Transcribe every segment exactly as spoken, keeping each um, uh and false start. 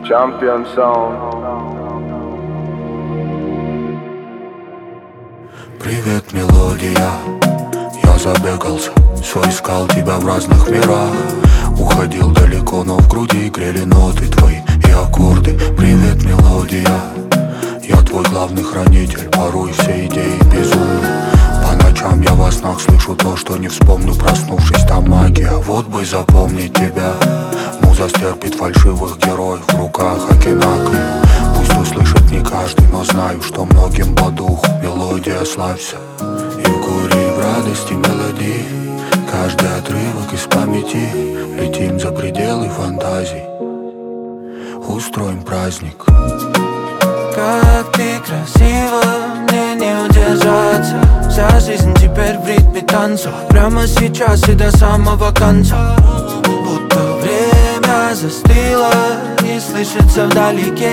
Champion Sound. Привет, мелодия. Я забегался, все искал тебя в разных мирах. Уходил далеко, но в груди грели ноты твои и аккорды. Привет, мелодия. Я твой главный хранитель, порой все идеи безумны. По ночам я во снах слышу то, что не вспомню, проснувшись, там магия. Вот бы запомнить тебя. Муза стерпит фальшивых героев, в руках окинакли. Пусть услышит не каждый, но знаю, что многим по духу. Мелодия, славься. И в горе, и в радости мелодии. Каждый отрывок из памяти. Летим за пределы фантазий. Устроим праздник. Как ты красива, мне не удержаться. Вся жизнь теперь в ритме танца. Прямо сейчас и до самого конца. Будто время застыло и слышится вдалеке.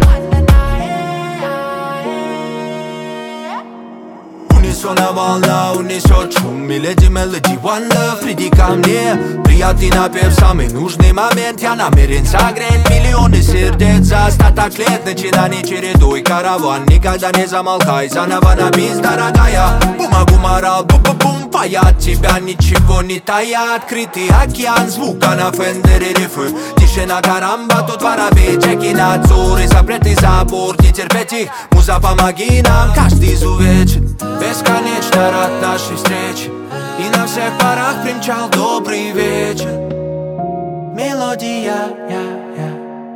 Унисона волна унесет шум. Миледи, мелоди, one love, приди ко мне. Приятный напев, самый нужный момент. Я намерен согреть миллионы сердец за остаток лет. Начинаний чередуй караван. Никогда не замолкай, заново на бис, дорогая. Бумагу морал, бу-бу-бум, паят. Тебя ничего не таят. Открытый океан, звука на фендере рифы. Тишина карамба, тут воробей, чеки надзор и запреты забор. Не терпеть их, муза, помоги нам. Каждый изувечен, бесконечно рад нашей встрече. И на всех парах примчал добрый вечер. Мелодия, я, я.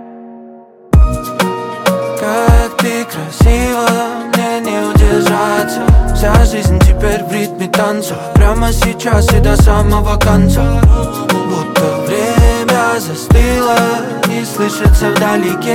Как ты красива, мне не удержаться. Вся жизнь теперь в ритме танца. Прямо сейчас и до самого конца. Будто время застыло и слышится вдалеке.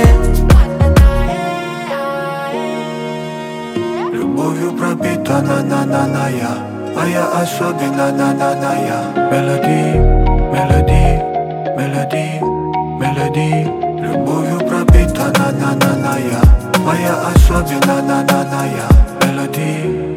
Любовью пропита на-на-на-на-я, а я особенно на-на-на-я. Мелоди, мелоди, мелоди, мелоди. Любовью пропита на-на-на-на-я, а я особенно на-на-на-я. Мелоди.